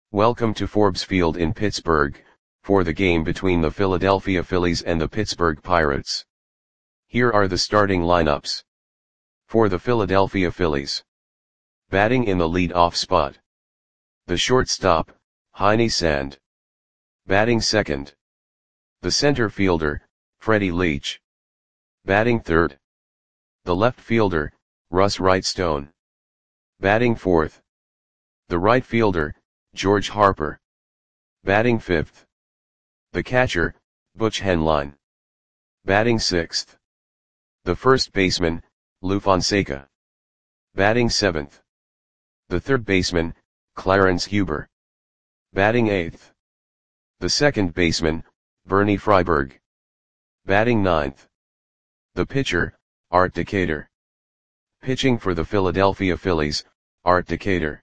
Welcome to Forbes Field in Pittsburgh, for the game between the Philadelphia Phillies and the Pittsburgh Pirates. Here are the starting lineups. For the Philadelphia Phillies. Batting in the lead-off spot. The shortstop, Heine Sand. Batting second. The center fielder, Freddie Leach. Batting third. The left fielder, Russ Wrightstone. Batting fourth. The right fielder, George Harper. Batting fifth. The catcher, Butch Henline. Batting sixth. The first baseman, Lou Fonseca. Batting seventh. The third baseman, Clarence Huber. Batting eighth. The second baseman, Bernie Freiberg. Batting ninth. The pitcher, Art Decatur. Pitching for the Philadelphia Phillies, Art Decatur.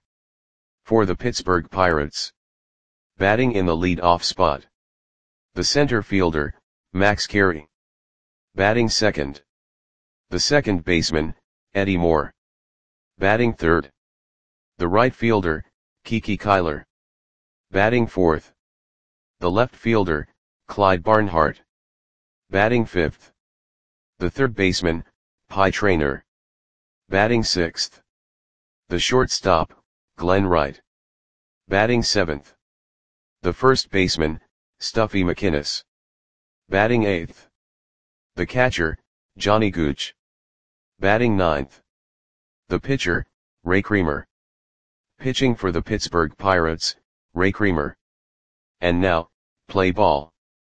For the Pittsburgh Pirates. Batting in the lead-off spot. The center fielder, Max Carey. Batting second. The second baseman, Eddie Moore. Batting third. The right fielder, Kiki Kyler. Batting fourth. The left fielder, Clyde Barnhart. Batting fifth. The third baseman, Pie Traynor. Batting sixth. The shortstop, Glenn Wright. Batting seventh. The first baseman, Stuffy McInnis. Batting eighth. The catcher, Johnny Gooch. Batting ninth. The pitcher, Ray Creamer. Pitching for the Pittsburgh Pirates, Ray Creamer. And now, play ball.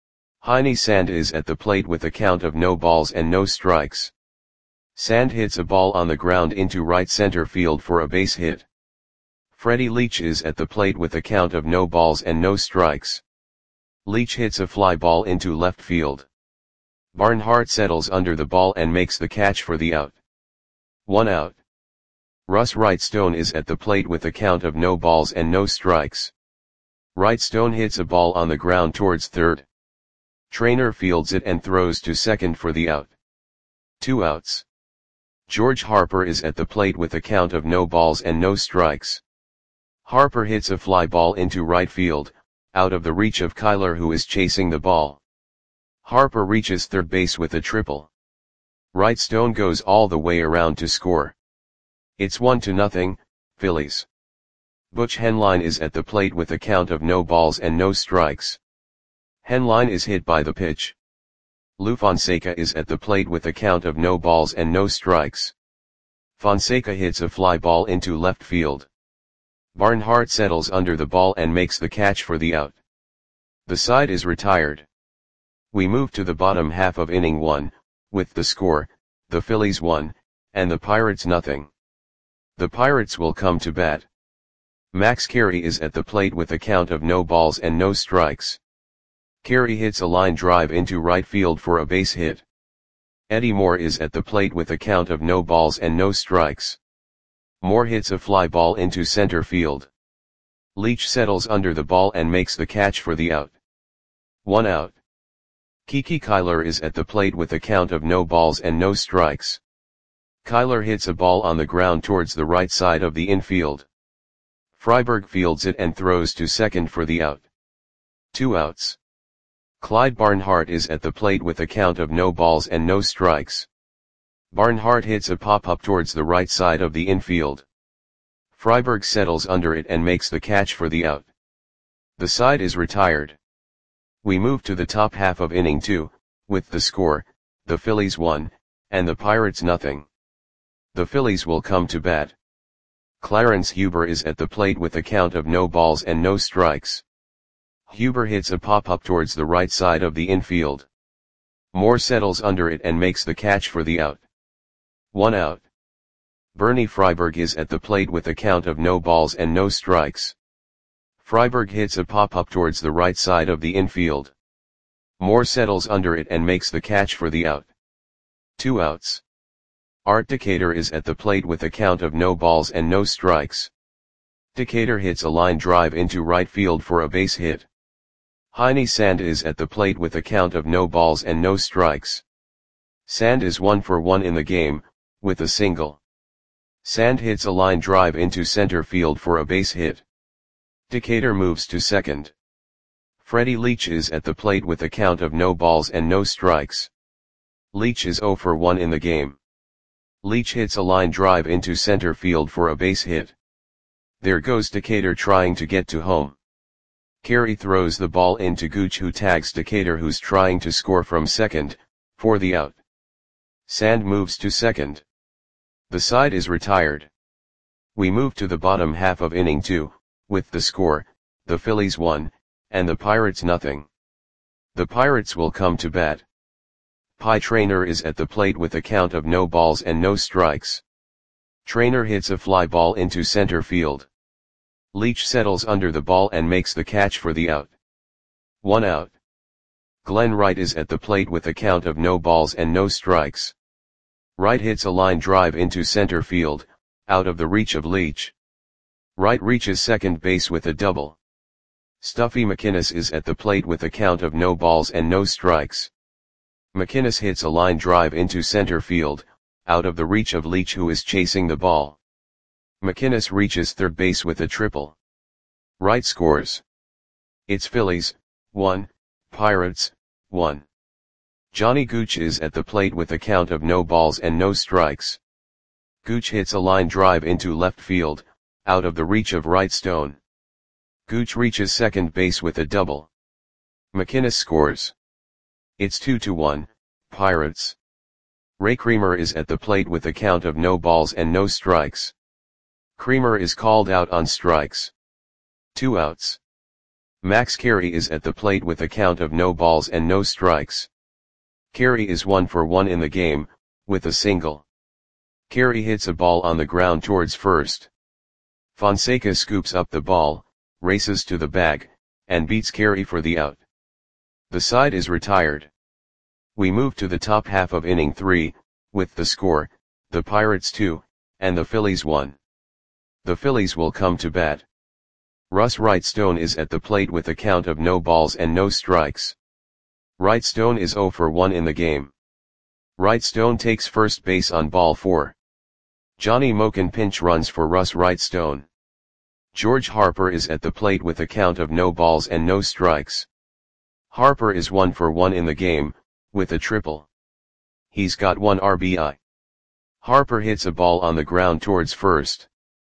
Heine Sand is at the plate with a count of no balls and no strikes. Sand hits a ball on the ground into right center field for a base hit. Freddie Leach is at the plate with a count of no balls and no strikes. Leach hits a fly ball into left field. Barnhart settles under the ball and makes the catch for the out. 1 out. Russ Wrightstone is at the plate with a count of no balls and no strikes. Wrightstone hits a ball on the ground towards third. Traynor fields it and throws to second for the out. 2 outs. George Harper is at the plate with a count of no balls and no strikes. Harper hits a fly ball into right field, out of the reach of Kyler, who is chasing the ball. Harper reaches third base with a triple. Wrightstone goes all the way around to score. It's 1-0, Phillies. Butch Henline is at the plate with a count of no balls and no strikes. Henline is hit by the pitch. Lou Fonseca is at the plate with a count of no balls and no strikes. Fonseca hits a fly ball into left field. Barnhart settles under the ball and makes the catch for the out. The side is retired. We move to the bottom half of inning 1, with the score, the Phillies 1, and the Pirates 0. The Pirates will come to bat. Max Carey is at the plate with a count of no balls and no strikes. Carey hits a line drive into right field for a base hit. Eddie Moore is at the plate with a count of no balls and no strikes. Moore hits a fly ball into center field. Leach settles under the ball and makes the catch for the out. 1 out. Kiki Kyler is at the plate with a count of no balls and no strikes. Kyler hits a ball on the ground towards the right side of the infield. Freiberg fields it and throws to second for the out. 2 outs. Clyde Barnhart is at the plate with a count of no balls and no strikes. Barnhart hits a pop-up towards the right side of the infield. Freiberg settles under it and makes the catch for the out. The side is retired. We move to the top half of inning 2, with the score, the Phillies 1, and the Pirates 0. The Phillies will come to bat. Clarence Huber is at the plate with a count of no balls and no strikes. Huber hits a pop-up towards the right side of the infield. Moore settles under it and makes the catch for the out. 1 out. Bernie Freiberg is at the plate with a count of no balls and no strikes. Freiberg hits a pop-up towards the right side of the infield. Moore settles under it and makes the catch for the out. 2 outs. Art Decatur is at the plate with a count of no balls and no strikes. Decatur hits a line drive into right field for a base hit. Heine Sand is at the plate with a count of no balls and no strikes. Sand is 1 for 1 in the game, with a single. Sand hits a line drive into center field for a base hit. Decatur moves to second. Freddie Leach is at the plate with a count of no balls and no strikes. Leach is 0 for 1 in the game. Leach hits a line drive into center field for a base hit. There goes Decatur trying to get to home. Carey throws the ball into Gooch, who tags Decatur, who's trying to score from second, for the out. Sand moves to second. The side is retired. We move to the bottom half of inning 2, with the score, the Phillies 1, and the Pirates nothing. The Pirates will come to bat. Pie Traynor is at the plate with a count of no balls and no strikes. Traynor hits a fly ball into center field. Leach settles under the ball and makes the catch for the out. 1 out. Glenn Wright is at the plate with a count of no balls and no strikes. Wright hits a line drive into center field, out of the reach of Leach. Wright reaches second base with a double. Stuffy McInnes is at the plate with a count of no balls and no strikes. McInnes hits a line drive into center field, out of the reach of Leach, who is chasing the ball. McInnes reaches third base with a triple. Wright scores. It's Phillies 1, Pirates 1. Johnny Gooch is at the plate with a count of no balls and no strikes. Gooch hits a line drive into left field, out of the reach of Wright Stone. Gooch reaches second base with a double. McInnes scores. It's 2-1, Pirates. Ray Creamer is at the plate with a count of no balls and no strikes. Creamer is called out on strikes. 2 outs. Max Carey is at the plate with a count of no balls and no strikes. Carey is 1 for 1 in the game, with a single. Carey hits a ball on the ground towards first. Fonseca scoops up the ball, races to the bag, and beats Carey for the out. The side is retired. We move to the top half of inning 3, with the score, the Pirates 2, and the Phillies 1. The Phillies will come to bat. Russ Wright Stone is at the plate with a count of no balls and no strikes. Wright Stone is 0 for 1 in the game. Wright Stone takes first base on ball 4. Johnny Moken pinch runs for Russ Wright Stone. George Harper is at the plate with a count of no balls and no strikes. Harper is 1 for 1 in the game, with a triple. He's got 1 RBI. Harper hits a ball on the ground towards first.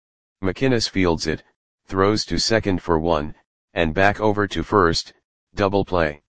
McInnes fields it, throws to second for 1, and back over to first, double play.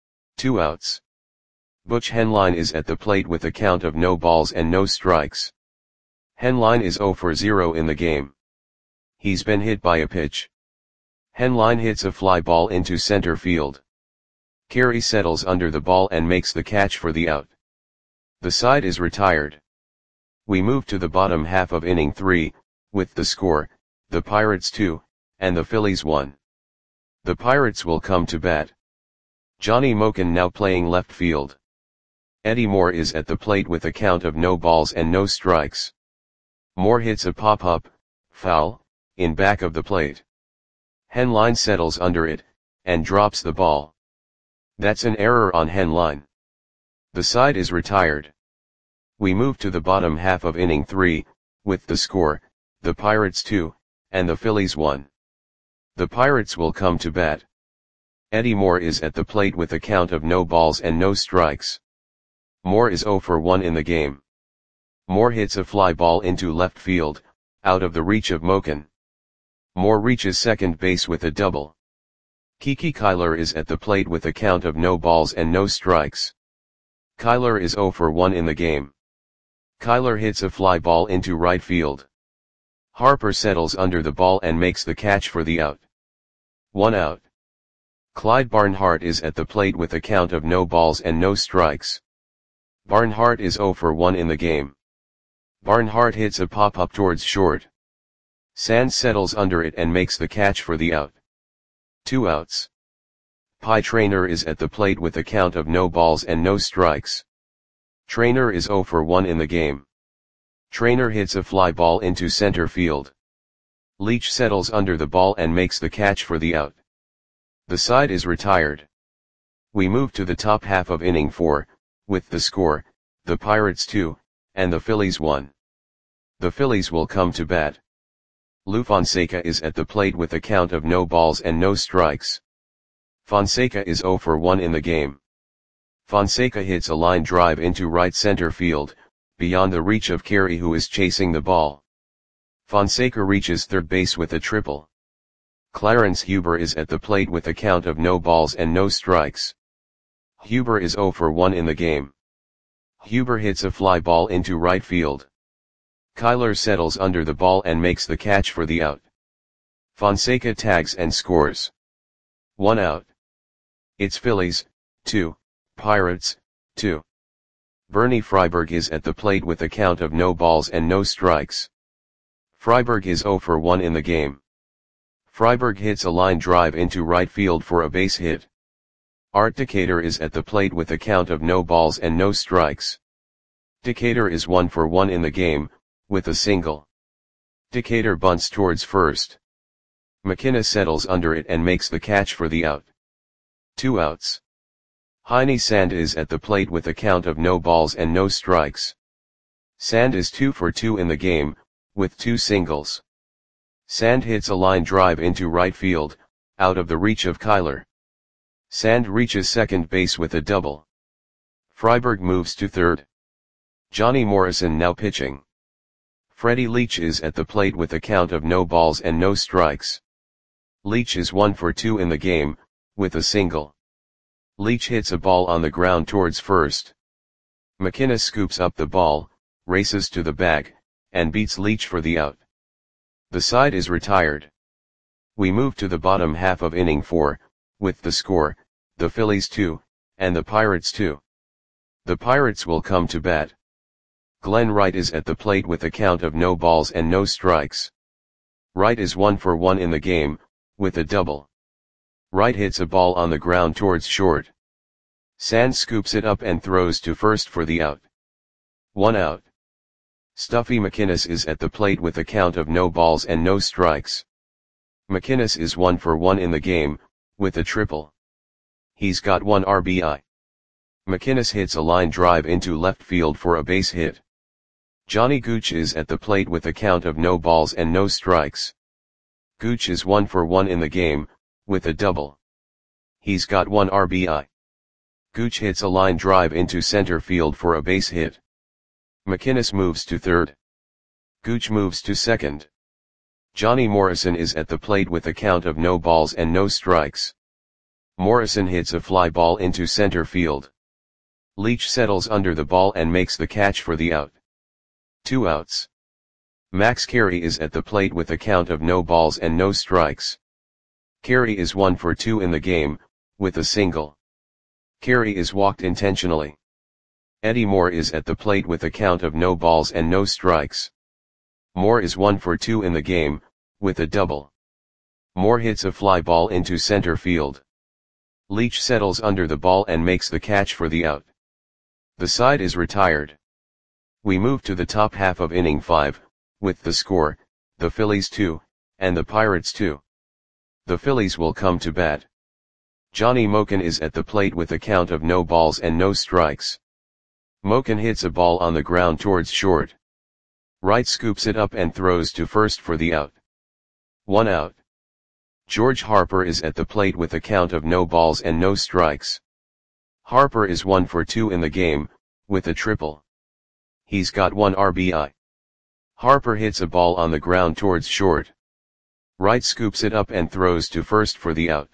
2 outs. Butch Henline is at the plate with a count of no balls and no strikes. Henline is 0 for 0 in the game. He's been hit by a pitch. Henline hits a fly ball into center field. Carey settles under the ball and makes the catch for the out. The side is retired. We move to the bottom half of inning 3, with the score, the Pirates 2, and the Phillies 1. The Pirates will come to bat. Johnny Moken now playing left field. Eddie Moore is at the plate with a count of no balls and no strikes. Moore hits a pop-up, foul, in back of the plate. Henline settles under it, and drops the ball. That's an error on Henline. The side is retired. We move to the bottom half of inning 3, with the score, the Pirates 2, and the Phillies 1. The Pirates will come to bat. Eddie Moore is at the plate with a count of no balls and no strikes. Moore is 0 for 1 in the game. Moore hits a fly ball into left field, out of the reach of Moken. Moore reaches second base with a double. Kiki Kyler is at the plate with a count of no balls and no strikes. Kyler is 0 for 1 in the game. Kyler hits a fly ball into right field. Harper settles under the ball and makes the catch for the out. 1 out. Clyde Barnhart is at the plate with a count of no balls and no strikes. Barnhart is 0 for 1 in the game. Barnhart hits a pop-up towards short. Sands settles under it and makes the catch for the out. 2 outs. Pie Traynor is at the plate with a count of no balls and no strikes. Traynor is 0 for 1 in the game. Traynor hits a fly ball into center field. Leach settles under the ball and makes the catch for the out. The side is retired. We move to the top half of inning 4, with the score, the Pirates 2, and the Phillies 1. The Phillies will come to bat. Lou Fonseca is at the plate with a count of no balls and no strikes. Fonseca is 0 for 1 in the game. Fonseca hits a line drive into right center field, beyond the reach of Carey, who is chasing the ball. Fonseca reaches third base with a triple. Clarence Huber is at the plate with a count of no balls and no strikes. Huber is 0 for 1 in the game. Huber hits a fly ball into right field. Kyler settles under the ball and makes the catch for the out. Fonseca tags and scores. 1 out. It's Phillies, 2, Pirates, 2. Bernie Freiberg is at the plate with a count of no balls and no strikes. Freiberg is 0 for 1 in the game. Freiberg hits a line drive into right field for a base hit. Art Decatur is at the plate with a count of no balls and no strikes. Decatur is 1 for 1 in the game, with a single. Decatur bunts towards first. McKenna settles under it and makes the catch for the out. 2 outs. Heine Sand is at the plate with a count of no balls and no strikes. Sand is 2 for 2 in the game, with 2 singles. Sand hits a line drive into right field, out of the reach of Kyler. Sand reaches second base with a double. Freiberg moves to third. Johnny Morrison now pitching. Freddie Leach is at the plate with a count of no balls and no strikes. Leach is 1 for 2 in the game, with a single. Leach hits a ball on the ground towards first. McKenna scoops up the ball, races to the bag, and beats Leach for the out. The side is retired. We move to the bottom half of inning 4, with the score, the Phillies 2, and the Pirates 2. The Pirates will come to bat. Glenn Wright is at the plate with a count of no balls and no strikes. Wright is 1 for 1 in the game, with a double. Wright hits a ball on the ground towards short. Sand scoops it up and throws to first for the out. 1 out. Stuffy McInnes is at the plate with a count of no balls and no strikes. McInnes is 1 for 1 in the game, with a triple. He's got 1 RBI. McInnes hits a line drive into left field for a base hit. Johnny Gooch is at the plate with a count of no balls and no strikes. Gooch is 1 for 1 in the game, with a double. He's got 1 RBI. Gooch hits a line drive into center field for a base hit. McInnes moves to third. Gooch moves to second. Johnny Morrison is at the plate with a count of no balls and no strikes. Morrison hits a fly ball into center field. Leach settles under the ball and makes the catch for the out. 2 outs. Max Carey is at the plate with a count of no balls and no strikes. Carey is 1 for 2 in the game, with a single. Carey is walked intentionally. Eddie Moore is at the plate with a count of no balls and no strikes. Moore is 1 for 2 in the game, with a double. Moore hits a fly ball into center field. Leach settles under the ball and makes the catch for the out. The side is retired. We move to the top half of inning 5, with the score, the Phillies 2, and the Pirates 2. The Phillies will come to bat. Johnny Moken is at the plate with a count of no balls and no strikes. Moken hits a ball on the ground towards short. Wright scoops it up and throws to first for the out. 1 out. George Harper is at the plate with a count of no balls and no strikes. Harper is 1 for 2 in the game, with a triple. He's got 1 RBI. Harper hits a ball on the ground towards short. Wright scoops it up and throws to first for the out.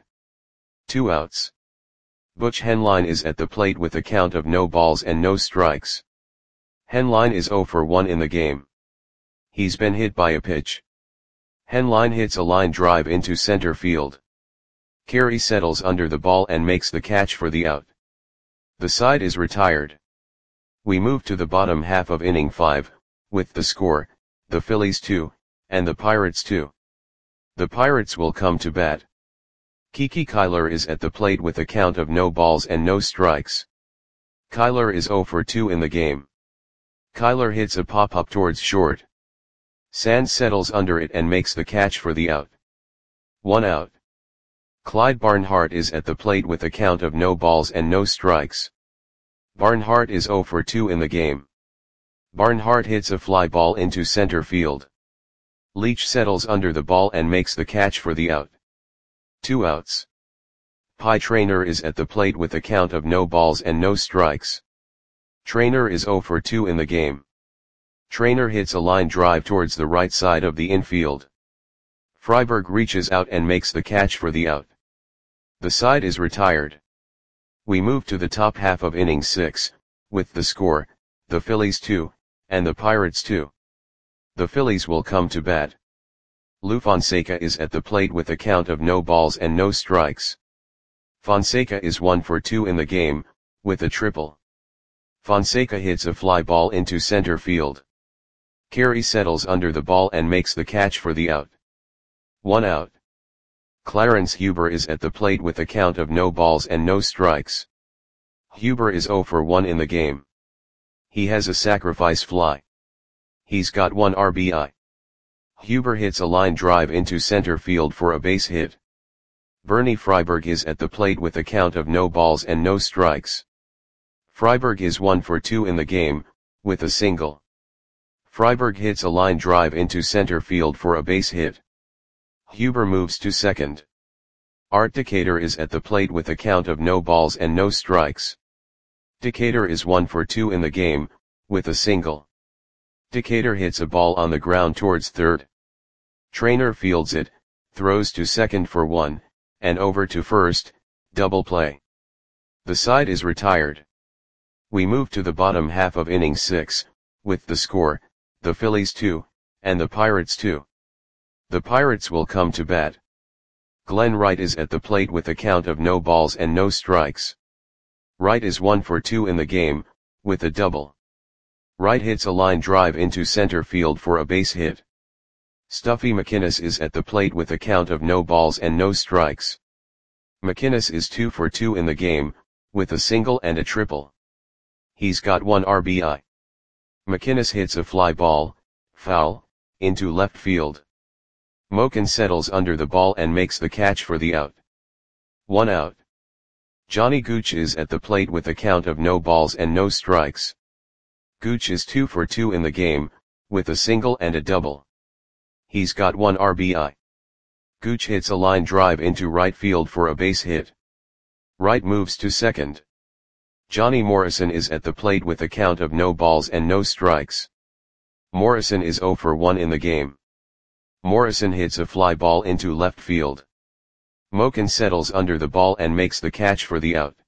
2 outs. Butch Henline is at the plate with a count of no balls and no strikes. Henline is 0 for 1 in the game. He's been hit by a pitch. Henline hits a line drive into center field. Carey settles under the ball and makes the catch for the out. The side is retired. We move to the bottom half of inning 5, with the score, the Phillies 2, and the Pirates 2. The Pirates will come to bat. Kiki Kyler is at the plate with a count of no balls and no strikes. Kyler is 0 for 2 in the game. Kyler hits a pop-up towards short. Sand settles under it and makes the catch for the out. 1 out. Clyde Barnhart is at the plate with a count of no balls and no strikes. Barnhart is 0 for 2 in the game. Barnhart hits a fly ball into center field. Leach settles under the ball and makes the catch for the out. 2 outs. Pie Trainer is at the plate with a count of no balls and no strikes. Trainer is 0 for 2 in the game. Trainer hits a line drive towards the right side of the infield. Freiberg reaches out and makes the catch for the out. The side is retired. We move to the top half of inning 6, with the score, the Phillies 2, and the Pirates 2. The Phillies will come to bat. Lou Fonseca is at the plate with a count of no balls and no strikes. Fonseca is 1 for 2 in the game, with a triple. Fonseca hits a fly ball into center field. Carey settles under the ball and makes the catch for the out. 1 out. Clarence Huber is at the plate with a count of no balls and no strikes. Huber is 0 for 1 in the game. He has a sacrifice fly. He's got 1 RBI. Huber hits a line drive into center field for a base hit. Bernie Freiberg is at the plate with a count of no balls and no strikes. Freiberg is 1 for 2 in the game, with a single. Freiberg hits a line drive into center field for a base hit. Huber moves to second. Art Decatur is at the plate with a count of no balls and no strikes. Decatur is 1 for 2 in the game, with a single. Decatur hits a ball on the ground towards third. Trainer fields it, throws to second for 1, and over to first, double play. The side is retired. We move to the bottom half of inning 6, with the score, the Phillies 2, and the Pirates 2. The Pirates will come to bat. Glenn Wright is at the plate with a count of no balls and no strikes. Wright is 1 for 2 in the game, with a double. Wright hits a line drive into center field for a base hit. Stuffy McInnes is at the plate with a count of no balls and no strikes. McInnes is 2 for 2 in the game, with a single and a triple. He's got 1 RBI. McInnes hits a fly ball, foul, into left field. Moken settles under the ball and makes the catch for the out. 1 out. Johnny Gooch is at the plate with a count of no balls and no strikes. Gooch is 2 for 2 in the game, with a single and a double. He's got 1 RBI. Gooch hits a line drive into right field for a base hit. Wright moves to second. Johnny Morrison is at the plate with a count of no balls and no strikes. Morrison is 0 for 1 in the game. Morrison hits a fly ball into left field. Moken settles under the ball and makes the catch for the out.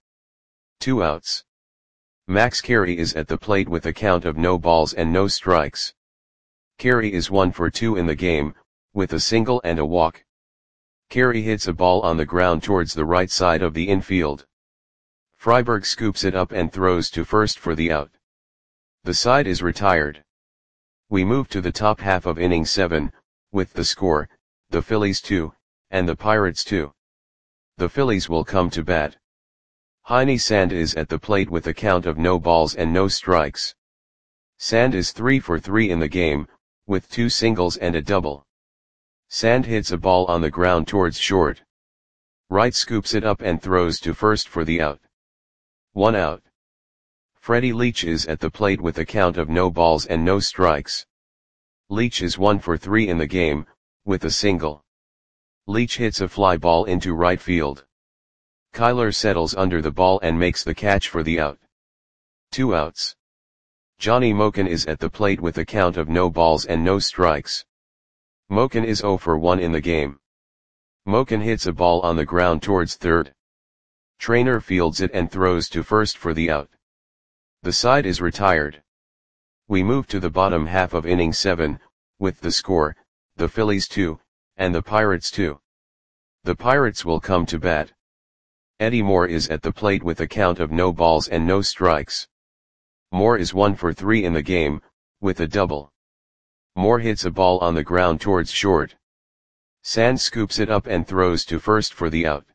2 outs. Max Carey is at the plate with a count of no balls and no strikes. Carey is 1 for 2 in the game, with a single and a walk. Carey hits a ball on the ground towards the right side of the infield. Freiberg scoops it up and throws to first for the out. The side is retired. We move to the top half of inning 7, with the score, the Phillies 2, and the Pirates 2. The Phillies will come to bat. Heine Sand is at the plate with a count of no balls and no strikes. Sand is 3 for 3 in the game, with 2 singles and a double. Sand hits a ball on the ground towards short. Wright scoops it up and throws to first for the out. 1 out. Freddie Leach is at the plate with a count of no balls and no strikes. Leach is 1 for 3 in the game, with a single. Leach hits a fly ball into right field. Kyler settles under the ball and makes the catch for the out. 2 outs. Johnny Moken is at the plate with a count of no balls and no strikes. Moken is 0 for 1 in the game. Moken hits a ball on the ground towards third. Trainer fields it and throws to first for the out. The side is retired. We move to the bottom half of inning 7, with the score, the Phillies 2, and the Pirates 2. The Pirates will come to bat. Eddie Moore is at the plate with a count of no balls and no strikes. Moore is 1 for 3 in the game, with a double. Moore hits a ball on the ground towards short. Sand scoops it up and throws to first for the out.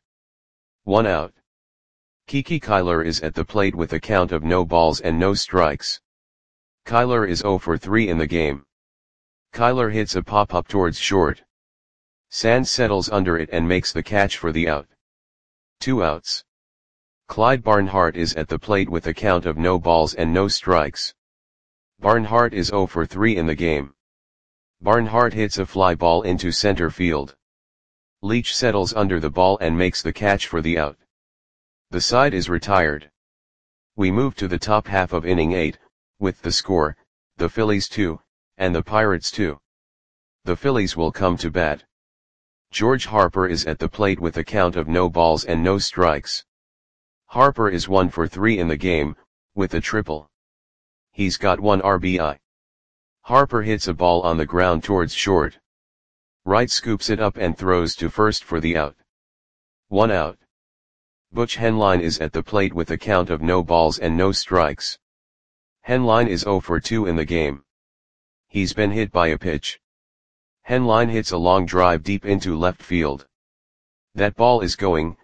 1 out. Kiki Kyler is at the plate with a count of no balls and no strikes. Kyler is 0 for 3 in the game. Kyler hits a pop-up towards short. Sand settles under it and makes the catch for the out. 2 outs. Clyde Barnhart is at the plate with a count of no balls and no strikes. Barnhart is 0 for 3 in the game. Barnhart hits a fly ball into center field. Leach settles under the ball and makes the catch for the out. The side is retired. We move to the top half of inning 8, with the score, the Phillies 2, and the Pirates 2. The Phillies will come to bat. George Harper is at the plate with a count of no balls and no strikes. Harper is 1 for 3 in the game, with a triple. He's got 1 RBI. Harper hits a ball on the ground towards short. Wright scoops it up and throws to first for the out. 1 out. Butch Henline is at the plate with a count of no balls and no strikes. Henline is 0 for 2 in the game. He's been hit by a pitch. Henline hits a long drive deep into left field. That ball is gone.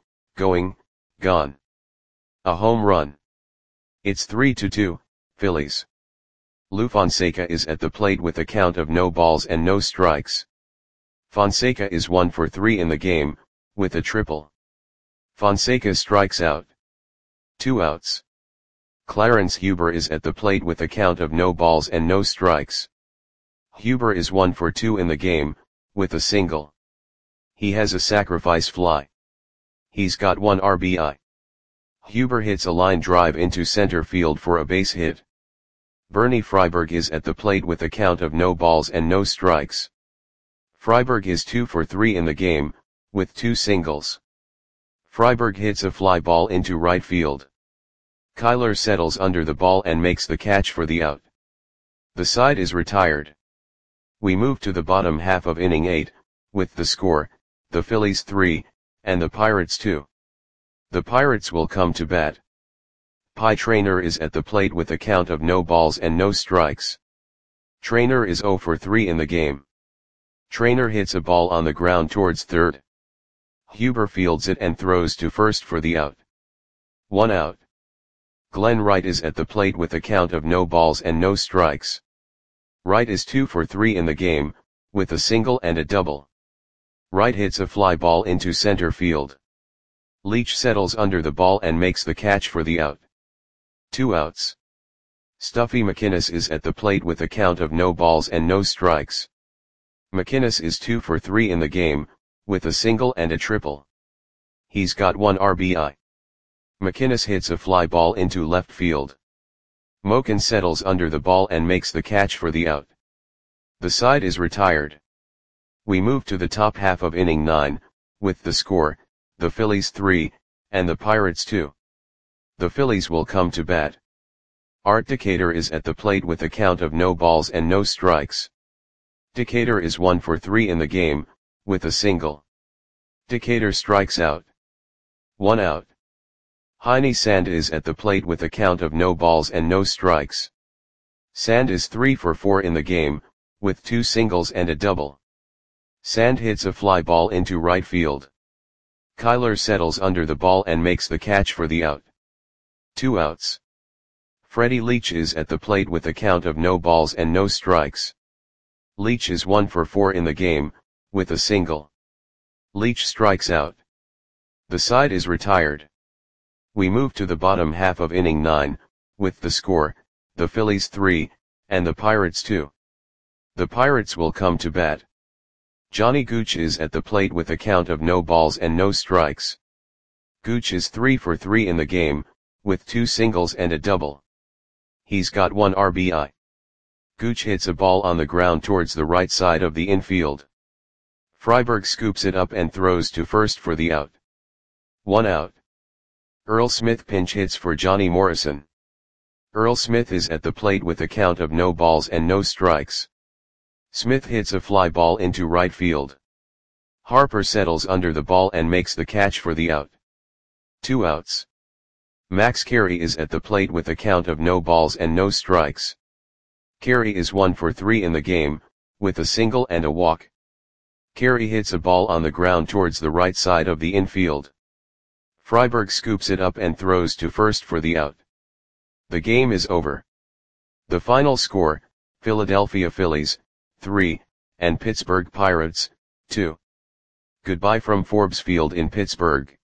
A home run. It's 3-2, Phillies. Lou Fonseca is at the plate with a count of no balls and no strikes. Fonseca is 1 for 3 in the game, with a triple. Fonseca strikes out. 2 outs. Clarence Huber is at the plate with a count of no balls and no strikes. Huber is 1 for 2 in the game, with a single. He has a sacrifice fly. He's got 1 RBI. Huber hits a line drive into center field for a base hit. Bernie Freiberg is at the plate with a count of no balls and no strikes. Freiberg is 2 for 3 in the game, with 2 singles. Freiberg hits a fly ball into right field. Kyler settles under the ball and makes the catch for the out. The side is retired. We move to the bottom half of inning 8, with the score, the Phillies 3, and the Pirates 2. The Pirates will come to bat. Pie Traynor is at the plate with a count of no balls and no strikes. Traynor is 0 for 3 in the game. Traynor hits a ball on the ground towards third. Huber fields it and throws to first for the out. 1 out. Glenn Wright is at the plate with a count of no balls and no strikes. Wright is 2 for 3 in the game, with a single and a double. Wright hits a fly ball into center field. Leach settles under the ball and makes the catch for the out. 2 outs. Stuffy McInnes is at the plate with a count of no balls and no strikes. McInnes is 2 for 3 in the game, with a single and a triple. He's got 1 RBI. McInnes hits a fly ball into left field. Moken settles under the ball and makes the catch for the out. The side is retired. We move to the top half of inning 9, with the score, the Phillies 3, and the Pirates 2. The Phillies will come to bat. Art Decatur is at the plate with a count of no balls and no strikes. Decatur is 1 for 3 in the game, with a single. Decatur strikes out. 1 out. Heine Sand is at the plate with a count of no balls and no strikes. Sand is 3 for 4 in the game, with 2 singles and a double. Sand hits a fly ball into right field. Kyler settles under the ball and makes the catch for the out. 2 outs. Freddie Leach is at the plate with a count of no balls and no strikes. Leach is 1 for 4 in the game, with a single. Leach strikes out. The side is retired. We move to the bottom half of inning 9, with the score, the Phillies 3, and the Pirates 2. The Pirates will come to bat. Johnny Gooch is at the plate with a count of no balls and no strikes. Gooch is 3 for 3 in the game, with 2 singles and a double. He's got 1 RBI. Gooch hits a ball on the ground towards the right side of the infield. Freiberg scoops it up and throws to first for the out. 1 out. Earl Smith pinch hits for Johnny Morrison. Earl Smith is at the plate with a count of no balls and no strikes. Smith hits a fly ball into right field. Harper settles under the ball and makes the catch for the out. 2 outs. Max Carey is at the plate with a count of no balls and no strikes. Carey is 1 for 3 in the game, with a single and a walk. Carey hits a ball on the ground towards the right side of the infield. Freiberg scoops it up and throws to first for the out. The game is over. The final score, Philadelphia Phillies, 3, and Pittsburgh Pirates, 2. Goodbye from Forbes Field in Pittsburgh.